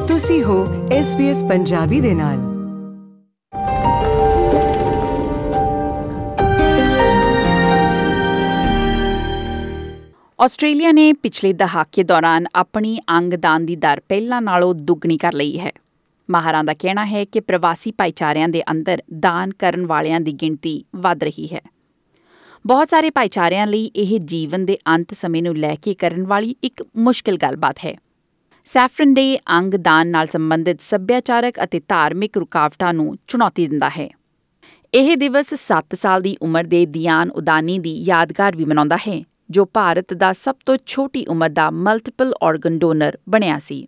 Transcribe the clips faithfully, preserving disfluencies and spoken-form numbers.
ਤੁਸੀਂ ਹੋ S B S Punjabi ਦੇ ਨਾਲ। ਆਸਟ੍ਰੇਲੀਆ ਨੇ ਪਿਛਲੇ ਦਹਾਕੇ ਦੌਰਾਨ ਆਪਣੀ ਅੰਗਦਾਨ ਦੀ ਦਰ ਪਹਿਲਾਂ ਨਾਲੋਂ ਦੁੱਗਣੀ ਕਰ ਲਈ ਹੈ। ਮਾਹਰਾਂ ਦਾ ਕਹਿਣਾ ਹੈ ਕਿ ਪ੍ਰਵਾਸੀ ਭਾਈਚਾਰਿਆਂ ਦੇ ਅੰਦਰ ਦਾਨ ਕਰਨ ਵਾਲਿਆਂ ਦੀ ਗਿਣਤੀ ਵੱਧ ਰਹੀ ਹੈ। ਬਹੁਤ ਸਾਰੇ ਭਾਈਚਾਰਿਆਂ ਲਈ ਇਹ ਜੀਵਨ ਦੇ ਅੰਤ ਸਮੇਂ ਨੂੰ ਲੈ ਕੇ ਕਰਨ ਵਾਲੀ ਇੱਕ ਮੁਸ਼ਕਿਲ ਗੱਲਬਾਤ ਹੈ। ਸੈਫਰਨ ਡੇ ਅੰਗਦਾਨ ਨਾਲ ਸੰਬੰਧਿਤ ਸੱਭਿਆਚਾਰਕ ਅਤੇ ਧਾਰਮਿਕ ਰੁਕਾਵਟਾਂ ਨੂੰ ਚੁਣੌਤੀ ਦਿੰਦਾ ਹੈ। ਇਹ ਦਿਵਸ ਸੱਤ ਸਾਲ ਦੀ ਉਮਰ ਦੇ ਦਿਆਨ ਉਦਾਨੀ ਦੀ ਯਾਦਗਾਰ ਵੀ ਮਨਾਉਂਦਾ ਹੈ, ਜੋ ਭਾਰਤ ਦਾ ਸਭ ਤੋਂ ਛੋਟੀ ਉਮਰ ਦਾ ਮਲਟੀਪਲ ਆਰਗਨ ਡੋਨਰ ਬਣਿਆ ਸੀ।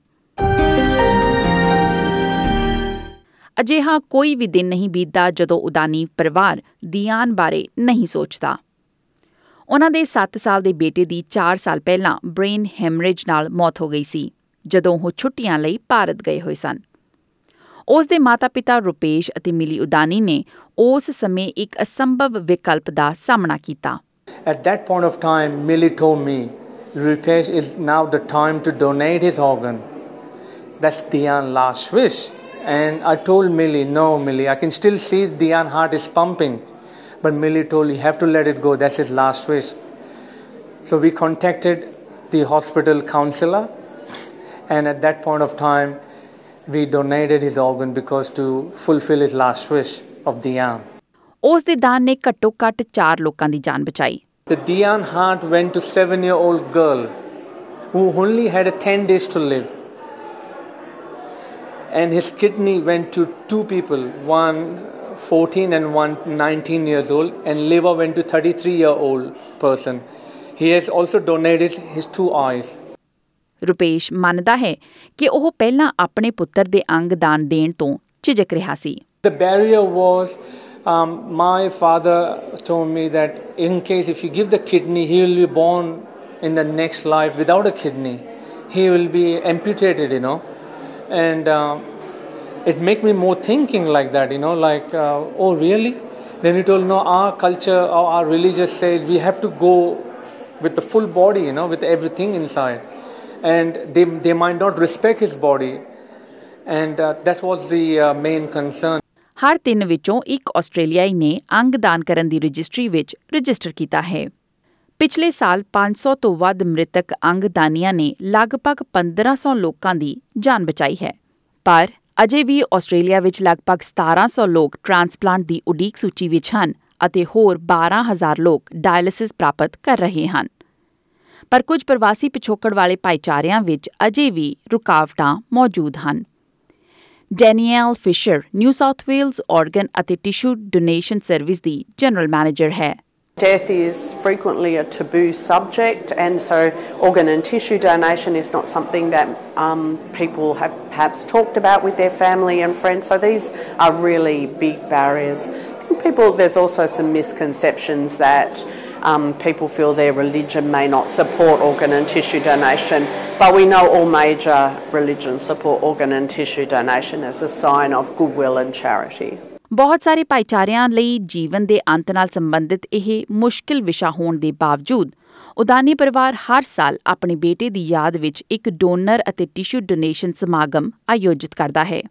ਅਜਿਹਾ ਕੋਈ ਵੀ ਦਿਨ ਨਹੀਂ ਬੀਤਦਾ ਜਦੋਂ ਉਦਾਨੀ ਪਰਿਵਾਰ ਦਿਆਨ ਬਾਰੇ ਨਹੀਂ ਸੋਚਦਾ। ਉਨ੍ਹਾਂ ਦੇ ਸੱਤ ਸਾਲ ਦੇ ਬੇਟੇ ਦੀ ਚਾਰ ਸਾਲ ਪਹਿਲਾਂ ਬ੍ਰੇਨ ਹੈਮਰੇਜ ਨਾਲ ਮੌਤ ਹੋ ਗਈ ਸੀ, ਜਦੋਂ ਉਹ ਛੁੱਟੀਆਂ ਲਈ ਭਾਰਤ ਗਏ ਹੋਏ ਸਨ। ਉਸ ਦੇ ਮਾਤਾ-ਪਿਤਾ ਰੂਪੇਸ਼ ਅਤੇ ਮਿਲੀ ਉਦਾਨੀ ਨੇ ਉਸ ਸਮੇਂ ਇੱਕ ਅਸੰਭਵ ਵਿਕਲਪ ਦਾ ਸਾਹਮਣਾ ਕੀਤਾ। At that point of time, Millie told me, Rupesh, is now the time to donate his organ. That's Dian's last wish. And I told Millie, no, Millie, I can still see Dian's heart is pumping. But Millie told, you have to let it go. That's his last wish. So we contacted the hospital counselor. And at that point of time, we donated his organ because to fulfill his last wish of Dian. ਉਸ ਦੇ ਦਾਨ ਨੇ ਘੱਟੋ-ਘੱਟ ਚਾਰ ਲੋਕਾਂ ਦੀ ਜਾਨ ਬਚਾਈ। The Dian heart went to seven-year-old girl who only had ten days to live. And his kidney went to two people, one fourteen and one nineteen years old, and liver went to thirty-three-year-old person. He has also donated his two eyes. Rupesh ਮੰਨਦਾ ਹੈ ਕਿ ਉਹ ਪਹਿਲਾਂ ਆਪਣੇ ਪੁੱਤਰ ਦੇ ਅੰਗ ਦਾਨ ਦੇਣ ਤੋਂ ਝਿਜਕ ਰਿਹਾ ਸੀ। The barrier was Um, my father told me that in case if you give the kidney, he will be born in the next life without a kidney. He will be amputated, you know. And uh, it made me more thinking like that, you know, like, uh, oh, really? Then he told, no, our culture, our, our religious says we have to go with the full body, you know, with everything inside. And they, they might not respect his body. And uh, that was the uh, main concern. ਹਰ ਤਿੰਨ ਵਿੱਚੋਂ ਇੱਕ ਆਸਟ੍ਰੇਲੀਆਈ ਨੇ ਅੰਗਦਾਨ ਕਰਨ ਦੀ registry ਵਿੱਚ register ਕੀਤਾ ਹੈ। ਪਿਛਲੇ ਸਾਲ ਪੰਜ ਸੌ ਤੋਂ ਵੱਧ ਮ੍ਰਿਤਕ ਅੰਗਦਾਨੀਆਂ ਨੇ ਲਗਭਗ ਪੰਦਰਾਂ ਸੌ ਲੋਕਾਂ ਦੀ ਜਾਨ ਬਚਾਈ ਹੈ। ਪਰ ਅਜੇ ਵੀ ਆਸਟ੍ਰੇਲੀਆ ਵਿੱਚ ਲਗਭਗ ਸਤਾਰਾਂ ਸੌ ਲੋਕ ਟ੍ਰਾਂਸਪਲਾਂਟ ਦੀ ਉਡੀਕ ਸੂਚੀ ਵਿੱਚ ਹਨ ਅਤੇ ਹੋਰ ਬਾਰਾਂ ਹਜ਼ਾਰ ਲੋਕ ਡਾਇਲਿਸਿਸ ਪ੍ਰਾਪਤ ਕਰ ਰਹੇ ਹਨ। ਪਰ ਕੁਝ ਪ੍ਰਵਾਸੀ ਪਿਛੋਕੜ ਵਾਲੇ ਭਾਈਚਾਰਿਆਂ ਵਿੱਚ ਅਜੇ ਵੀ ਰੁਕਾਵਟਾਂ ਮੌਜੂਦ ਹਨ। Daniel Fischer New South Wales organ ਅਤੇ ਟਿਸ਼ੂ ਡੋਨੇਸ਼ਨ ਸਰਵਿਸ ਦੀ ਜਨਰਲ ਮੈਨੇਜਰ ਹੈ। Death is frequently a taboo subject, and so organ and tissue donation is not something that um, people have perhaps talked about with their family and friends. So these are really big barriers. I think people, there's also some misconceptions that Um, people feel their religion may not support organ and tissue donation, but we know all major religions support organ and tissue donation as a sign of goodwill and charity. ਬਹੁਤ ਸਾਰੇ ਭਾਈਚਾਰਿਆਂ ਲਈ ਜੀਵਨ ਦੇ ਅੰਤ ਨਾਲ ਸੰਬੰਧਿਤ ਇਹ ਮੁਸ਼ਕਿਲ ਵਿਸ਼ਾ ਹੋਣ ਦੇ ਬਾਵਜੂਦ ਉਦਾਨੀ ਪਰਿਵਾਰ ਹਰ ਸਾਲ ਆਪਣੇ ਬੇਟੇ ਦੀ ਯਾਦ ਵਿੱਚ ਇੱਕ ਡੋਨਰ ਅਤੇ ਟਿਸ਼ੂ ਡੋਨੇਸ਼ਨ ਸਮਾਗਮ ਆਯੋਜਿਤ ਕਰਦਾ ਹੈ।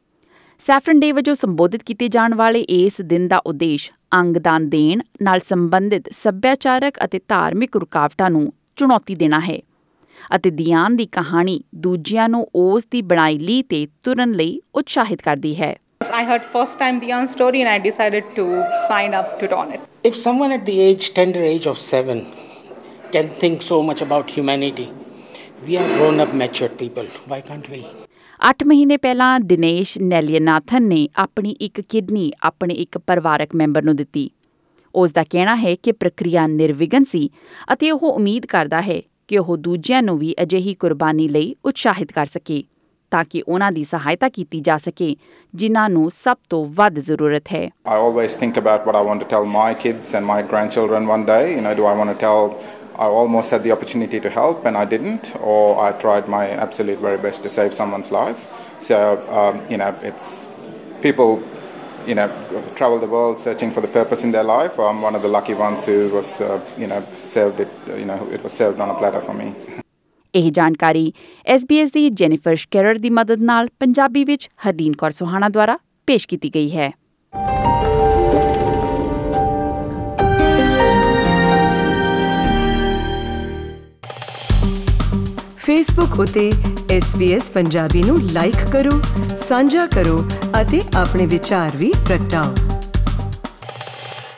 ਸੈਫਰਨ ਡੇ ਵਜੋਂ ਸੰਬੋਧਿਤ ਕੀਤੇ ਜਾਣ ਵਾਲੇ ਇਸ ਦਿਨ ਦਾ ਉਦੇਸ਼ ਅੰਗਦਾਨ ਦੇਣ ਨਾਲ ਸੰਬੰਧਿਤ ਸੱਭਿਆਚਾਰਕ ਅਤੇ ਧਾਰਮਿਕ ਰੁਕਾਵਟਾਂ ਨੂੰ ਚੁਣੌਤੀ ਦੇਣਾ ਹੈ ਅਤੇ ਦਿਆਨ ਦੀ ਕਹਾਣੀ ਦੂਜਿਆਂ ਨੂੰ ਉਸ ਦੀ ਬਣਾਈ ਲੀਹ ਤੇ ਤੁਰਨ ਲਈ ਉਤਸ਼ਾਹਿਤ ਕਰਦੀ ਹੈ। I heard first time Dian's story and I decided to sign up to donate. If someone at the age, tender age of seven can think so much about humanity, we are grown up matured people. Why can't we? ਅੱਠ ਮਹੀਨੇ ਪਹਿਲਾਂ ਦਿਨੇਸ਼ ਨੈਲੀਅਨਾਥਨ ਨੇ ਆਪਣੀ ਇੱਕ kidney ਆਪਣੇ ਇੱਕ ਪਰਿਵਾਰਕ member ਨੂੰ ਦਿੱਤੀ। ਉਸ ਦਾ ਕਹਿਣਾ ਹੈ ਕਿ ਪ੍ਰਕਿਰਿਆ ਨਿਰਵਿਘਨ ਸੀ ਅਤੇ ਉਹ ਉਮੀਦ ਕਰਦਾ ਹੈ ਕਿ ਉਹ ਦੂਜਿਆਂ ਨੂੰ ਵੀ ਅਜਿਹੀ ਕੁਰਬਾਨੀ ਲਈ ਉਤਸ਼ਾਹਿਤ ਕਰ ਸਕੇ ਤਾਂ ਕਿ ਉਹਨਾਂ ਦੀ ਸਹਾਇਤਾ ਕੀਤੀ ਜਾ ਸਕੇ ਜਿਨ੍ਹਾਂ ਨੂੰ ਸਭ ਤੋਂ ਵੱਧ ਜ਼ਰੂਰਤ ਹੈ। I always think about what I want to tell my kids and my grandchildren one day. You know, do I want to tell I almost had the opportunity to help and I didn't, or I tried my absolute very best to save someone's life. So, um, you know, it's people, you know, travel the world searching for the purpose in their life. I'm one of the lucky ones who was, uh, you know, served it, you know, it was served on a platter for me. ਇਹ ਜਾਣਕਾਰੀ S B S ਦੀ Jennifer Scherer ਦੀ ਮਦਦ ਨਾਲ ਪੰਜਾਬੀ ਵਿੱਚ ਹਰਲੀਨ ਕੌਰ ਸੁਹਾਣਾ ਦੁਆਰਾ ਪੇਸ਼ ਕੀਤੀ ਗਈ ਹੈ। ਫੇਸਬੁੱਕ ਉਤੇ ਐਸ ਬੀ ਐਸ ਪੰਜਾਬੀ ਨੂੰ ਲਾਈਕ ਕਰੋ, ਸਾਂਝਾ ਕਰੋ ਅਤੇ ਆਪਣੇ ਵਿਚਾਰ ਵੀ ਪ੍ਰਗਟਾਓ।